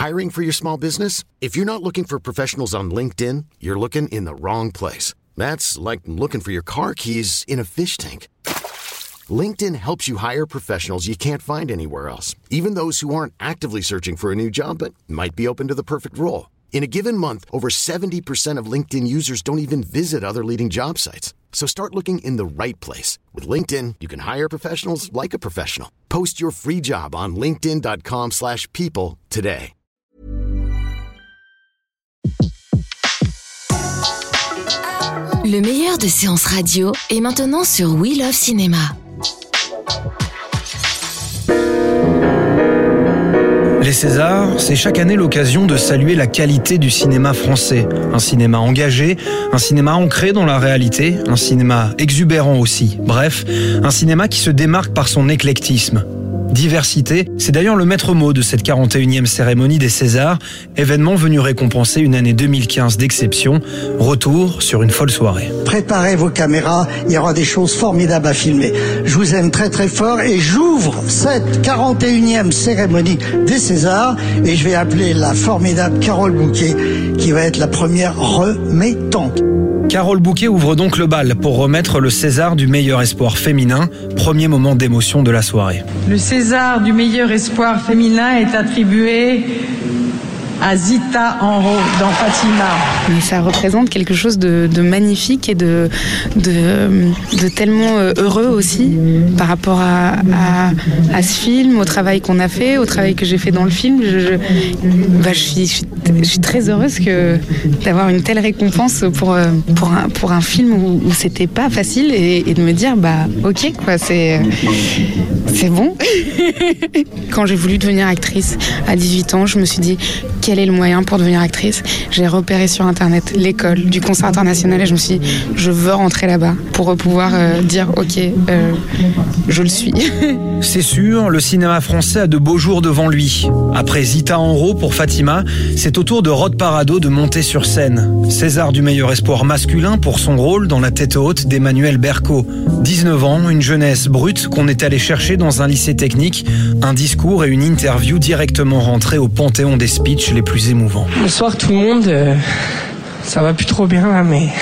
Hiring for your small business? If you're not looking for professionals on LinkedIn, you're looking in the wrong place. That's like looking for your car keys in a fish tank. LinkedIn helps you hire professionals you can't find anywhere else, even those who aren't actively searching for a new job but might be open to the perfect role. In a given month, over 70% of LinkedIn users don't even visit other leading job sites. So start looking in the right place. With LinkedIn, you can hire professionals like a professional. Post your free job on linkedin.com/people today. Le meilleur de séances radio est maintenant sur We Love Cinéma. Les Césars, c'est chaque année l'occasion de saluer la qualité du cinéma français. Un cinéma engagé, un cinéma ancré dans la réalité, un cinéma exubérant aussi. Bref, un cinéma qui se démarque par son éclectisme. Diversité, c'est d'ailleurs le maître mot de cette 41e cérémonie des Césars, événement venu récompenser une année 2015 d'exception. Retour sur une folle soirée. Préparez vos caméras, il y aura des choses formidables à filmer. Je vous aime très très fort et j'ouvre cette 41e cérémonie des Césars et je vais appeler la formidable Carole Bouquet qui va être la première remettante. Carole Bouquet ouvre donc le bal pour remettre le César du meilleur espoir féminin, premier moment d'émotion de la soirée. Le César du meilleur espoir féminin est attribué à Zita Enro dans Fatima. Mais ça représente quelque chose de magnifique et de tellement heureux aussi par rapport à ce film, au travail qu'on a fait, au travail que j'ai fait dans le film. Je suis très heureuse d'avoir une telle récompense pour un film où c'était pas facile et de me dire ok quoi, c'est bon. Quand j'ai voulu devenir actrice à 18 ans, je me suis dit quel est le moyen pour devenir actrice. J'ai repéré sur internet l'école du Concert International et je me suis dit je veux rentrer là-bas pour pouvoir dire ok, je le suis. C'est sûr, le cinéma français a de beaux jours devant lui. Après Zita Enro pour Fatima, c'est au tour de Rod Parado de monter sur scène. César du meilleur espoir masculin pour son rôle dans La tête haute d'Emmanuel Berco. 19 ans, une jeunesse brute qu'on est allé chercher dans un lycée technique, un discours et une interview directement rentrés au panthéon des speeches les plus émouvants. Bonsoir tout le monde, ça va plus trop bien là, mais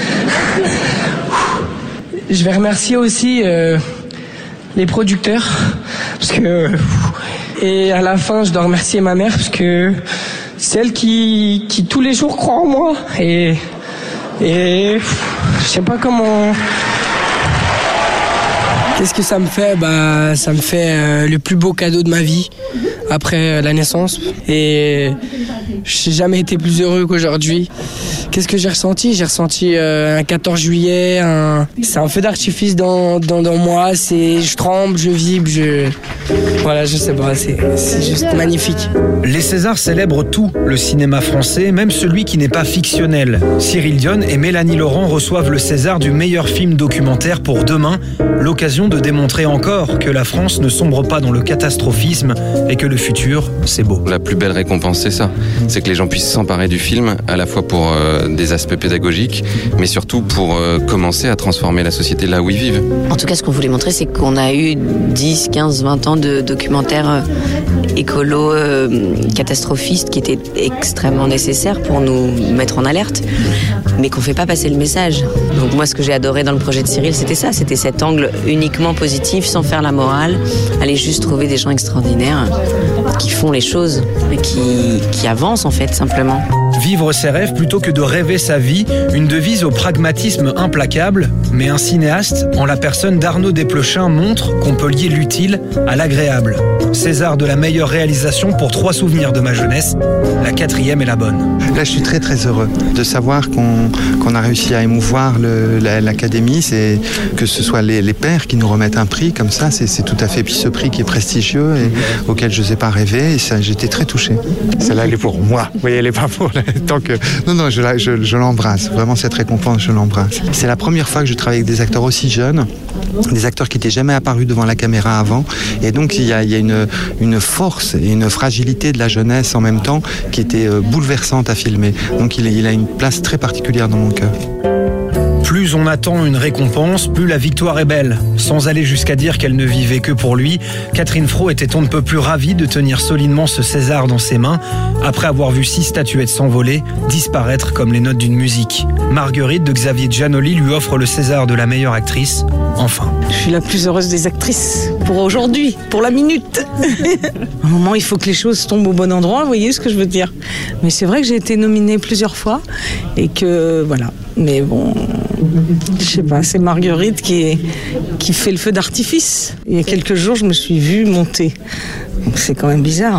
je vais remercier aussi les producteurs parce que et à la fin je dois remercier ma mère parce que c'est elle qui tous les jours croit en moi et je sais pas comment. Qu'est-ce que ça me fait ? Ça me fait le plus beau cadeau de ma vie après la naissance. Et j'ai jamais été plus heureux qu'aujourd'hui. Qu'est-ce que j'ai ressenti ? J'ai ressenti un 14 juillet, c'est un feu d'artifice dans moi. Je tremble, je vibre, voilà, je sais pas, c'est juste magnifique. Les Césars célèbrent tout, le cinéma français, même celui qui n'est pas fictionnel. Cyril Dion et Mélanie Laurent reçoivent le César du meilleur film documentaire pour Demain, l'occasion de démontrer encore que la France ne sombre pas dans le catastrophisme et que le futur, c'est beau. La plus belle récompense, c'est ça. C'est que les gens puissent s'emparer du film, à la fois pour des aspects pédagogiques, mais surtout pour commencer à transformer la société là où ils vivent. En tout cas, ce qu'on voulait montrer, c'est qu'on a eu 10, 15, 20 ans de documentaires écolo catastrophistes qui étaient extrêmement nécessaires pour nous mettre en alerte, mais qu'on ne fait pas passer le message. Donc moi, ce que j'ai adoré dans le projet de Cyril, c'était ça, c'était cet angle uniquement positif, sans faire la morale, aller juste trouver des gens extraordinaires qui font les choses et qui avancent en fait, simplement. Vivre ses rêves plutôt que de rêver sa vie, une devise au pragmatisme implacable, mais un cinéaste, en la personne d'Arnaud Desplechin, montre qu'on peut lier l'utile à l'agréable. César de la meilleure réalisation pour 3 souvenirs de ma jeunesse, la 4e est la bonne. Là, je suis très très heureux de savoir qu'on a réussi à émouvoir l'académie, c'est que ce soit les pairs qui nous remettent un prix comme ça, c'est tout à fait, puis ce prix qui est prestigieux et auquel je n'osais pas rêver, et ça, j'étais très touché. Celle-là, elle est pour moi, vous voyez, elle est pas pour tant que... Non, je l'embrasse, vraiment cette récompense, je l'embrasse. C'est la première fois que je travaille avec des acteurs aussi jeunes, des acteurs qui n'étaient jamais apparus devant la caméra avant, et donc il y a une force et une fragilité de la jeunesse en même temps qui était bouleversante à filmer. Donc il a une place très particulière dans mon cœur. Plus on attend une récompense, plus la victoire est belle. Sans aller jusqu'à dire qu'elle ne vivait que pour lui, Catherine Fro était on ne peut plus ravie de tenir solidement ce César dans ses mains, après avoir vu 6 statuettes s'envoler, disparaître comme les notes d'une musique. Marguerite de Xavier Giannoli lui offre le César de la meilleure actrice, enfin. Je suis la plus heureuse des actrices, pour aujourd'hui, pour la minute. À un moment, il faut que les choses tombent au bon endroit, vous voyez ce que je veux dire. Mais c'est vrai que j'ai été nominée plusieurs fois, et que, voilà. Mais bon, je sais pas, c'est Marguerite qui fait le feu d'artifice. Il y a quelques jours, je me suis vue monter. Donc c'est quand même bizarre.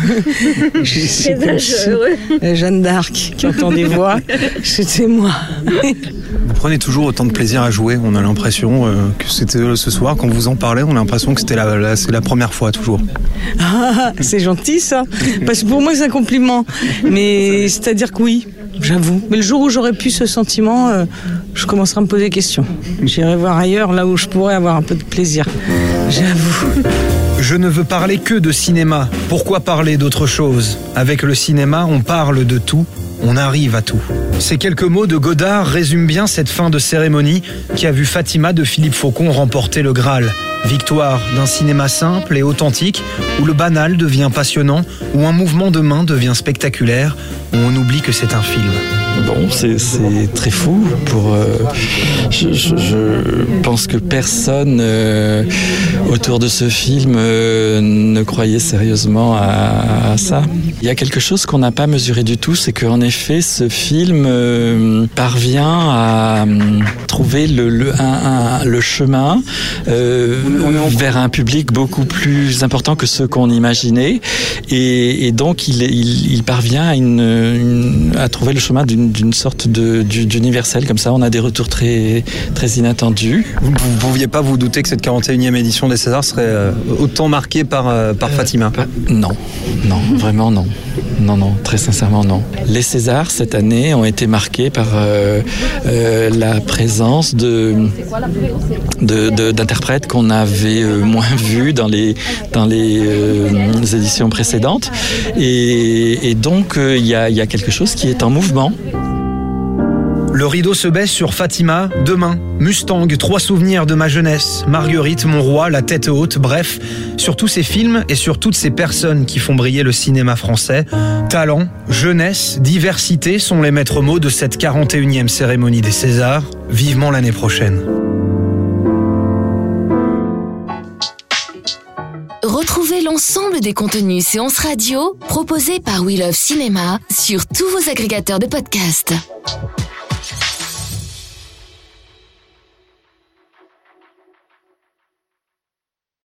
Jeanne d'Arc qui entend des voix, c'était moi. Vous prenez toujours autant de plaisir à jouer, on a l'impression que c'était ce soir, quand vous en parlez, on a l'impression que c'est la première fois toujours. Ah, c'est gentil ça, parce que pour moi c'est un compliment, mais c'est-à-dire que oui, j'avoue. Mais le jour où j'aurai plus ce sentiment, je commencerai à me poser des questions. J'irai voir ailleurs, là où je pourrais avoir un peu de plaisir, j'avoue. Je ne veux parler que de cinéma. Pourquoi parler d'autre chose ? Avec le cinéma, on parle de tout, on arrive à tout. Ces quelques mots de Godard résument bien cette fin de cérémonie qui a vu Fatima de Philippe Faucon remporter le Graal. Victoire d'un cinéma simple et authentique, où le banal devient passionnant, où un mouvement de main devient spectaculaire, où on oublie que c'est un film. Bon, c'est très fou. Je pense que personne autour de ce film ne croyait sérieusement à ça. Il y a quelque chose qu'on n'a pas mesuré du tout, c'est qu'en effet, ce film parvient à trouver le chemin vers un public beaucoup plus important que ce qu'on imaginait, et donc il parvient à trouver le chemin d'une sorte d'universel comme ça. On a des retours très, très inattendus. Vous ne pouviez pas vous douter que cette 41e édition des Césars serait autant marquée par Fatima ? Non, vraiment non. Non, très sincèrement non. Les Césars cette année ont été marqués par la présence d'interprètes qu'on avait moins vus dans les éditions précédentes, et donc il y a quelque chose qui est en mouvement. Le rideau se baisse sur Fatima, Demain, Mustang, 3 souvenirs de ma jeunesse, Marguerite, Mon roi, La tête haute, bref, sur tous ces films et sur toutes ces personnes qui font briller le cinéma français. Talent, jeunesse, diversité sont les maîtres mots de cette 41e cérémonie des Césars. Vivement l'année prochaine. Retrouvez l'ensemble des contenus séances radio proposés par We Love Cinéma sur tous vos agrégateurs de podcasts.